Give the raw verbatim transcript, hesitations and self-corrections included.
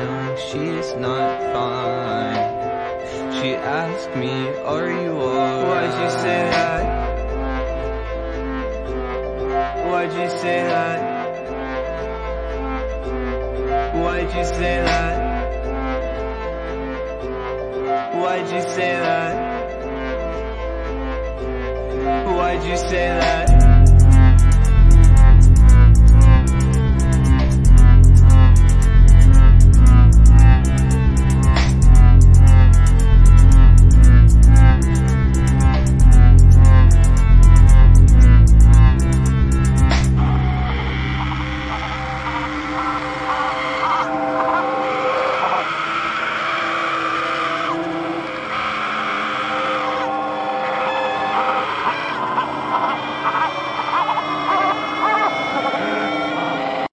no, she's not fine. She asked me, are you alright? Why'd you say that? Why'd you say that? Why'd you say that? Why'd you say that? Why'd you say that?